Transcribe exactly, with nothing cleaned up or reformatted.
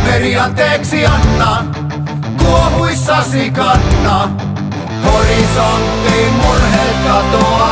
Meri anteeksi anna, kuohuissasi kanna. Horisonttiin murheet katoaa.